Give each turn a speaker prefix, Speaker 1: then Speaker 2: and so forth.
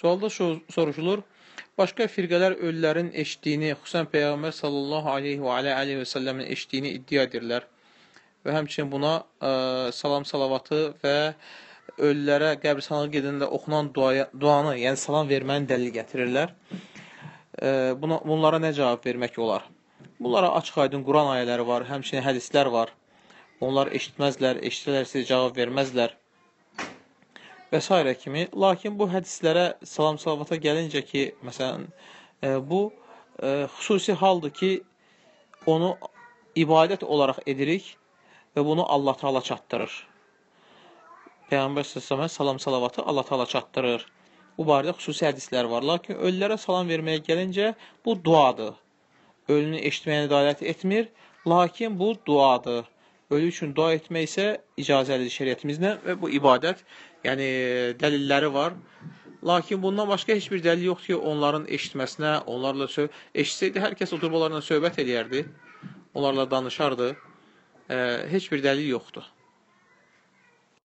Speaker 1: Sualda soruşulur, başqa firqələr ölülərin eşitdiyini, xüsusən Peyğəmbər sallallahu aleyhi və səlləmin eşitdiyini iddia edirlər və həmçinin buna salam salavatı və ölülərə qəbristanlığa gedəndə oxunan duanı, yəni salam verməni dəlil gətirirlər. Bunlara nə cavab vermək olar? Bunlara açıq aydın Quran ayələri var, həmçinin hədislər var. Onlar eşitməzlər, eşitsələrsə cavab verməzlər və s. kimi. Lakin bu hədislərə, salam salavata gəlincə ki, məsələn, bu xüsusi haldır ki, onu ibadət olaraq edirik və bunu Allah Teala çatdırır. Peyğəmbər s.ə.və salam salavatı Allah Teala çatdırır. Bu barədə xüsusi hədislər var. Lakin ölülərə salam verməyə gəlincə, bu duadır. Ölünü eşitməyəni dəlalət etmir, lakin bu duadır. Ölü üçün dua etmək isə icazəlidir şəriətimizlə və bu ibadət, yəni dəlilləri var. Lakin bundan başqa heç bir dəlil yoxdur ki, onların eşitməsinə, onlarla eşitsəydi, hər kəs oturub onlarla söhbət edərdi, onlarla danışardı. Heç bir dəlil yoxdur.